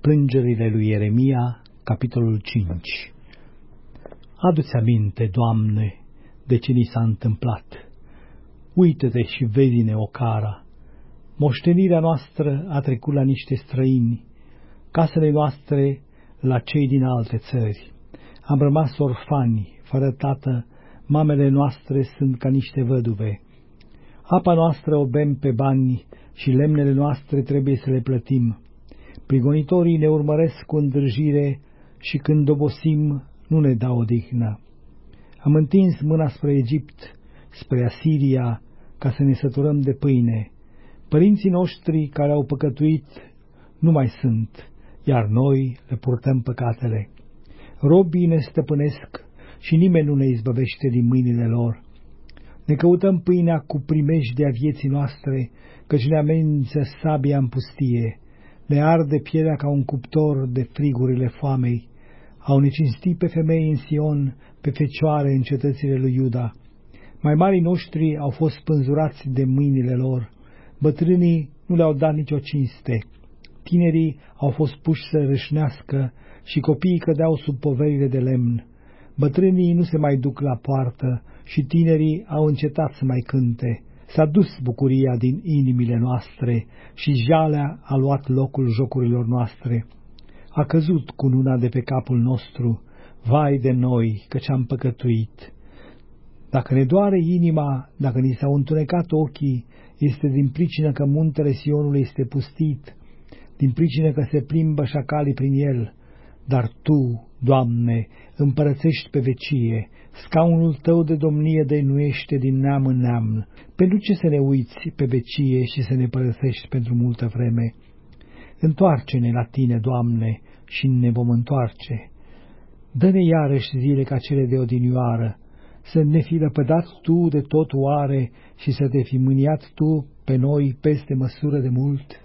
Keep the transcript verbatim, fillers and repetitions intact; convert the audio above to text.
Plângerile lui Ieremia, capitolul cinci. Adu-ți aminte, Doamne, de ce ni s-a întâmplat. Uită-te și vezi-ne ocara. Moștenirea noastră a trecut la niște străini, casele noastre la cei din alte țări. Am rămas orfani, fără tată, mamele noastre sunt ca niște văduve. Apa noastră o bem pe bani și lemnele noastre trebuie să le plătim. Prigonitorii ne urmăresc cu îndrăjire și când obosim nu ne dau odihnă. Am întins mâna spre Egipt, spre Asiria, ca să ne săturăm de pâine. Părinții noștri care au păcătuit nu mai sunt, iar noi le purtăm păcatele. Robii ne stăpânesc și nimeni nu ne izbăvește din mâinile lor. Ne căutăm pâinea cu primejdea vieții noastre, căci ne amenință sabia în pustie. Ne arde pielea ca un cuptor de frigurile foamei. Au necinstit pe femei în Sion, pe fecioare în cetățile lui Iuda. Mai marii noștri au fost spânzurați de mâinile lor. Bătrânii nu le-au dat nicio cinste. Tinerii au fost puși să râșnească și copiii cădeau sub poverile de lemn. Bătrânii nu se mai duc la poartă și tinerii au încetat să mai cânte. S-a dus bucuria din inimile noastre și jalea a luat locul jocurilor noastre. A căzut cununa de pe capul nostru, vai de noi, căci am păcătuit. Dacă ne doare inima, dacă ni s-au întunecat ochii, este din pricină că muntele Sionului este pustit, din pricină că se plimbă șacalii prin el. Dar Tu, Doamne, împărățești pe vecie, scaunul Tău de domnie dăinuiește din neam în neam. Pentru ce să ne uiți pe vecie și să ne părăsești pentru multă vreme? Întoarce-ne la Tine, Doamne, și ne vom întoarce. Dă-ne iarăși zile ca cele de odinioară, să ne fi lăpădat Tu de tot oare și să Te fi mâniat Tu pe noi peste măsură de mult.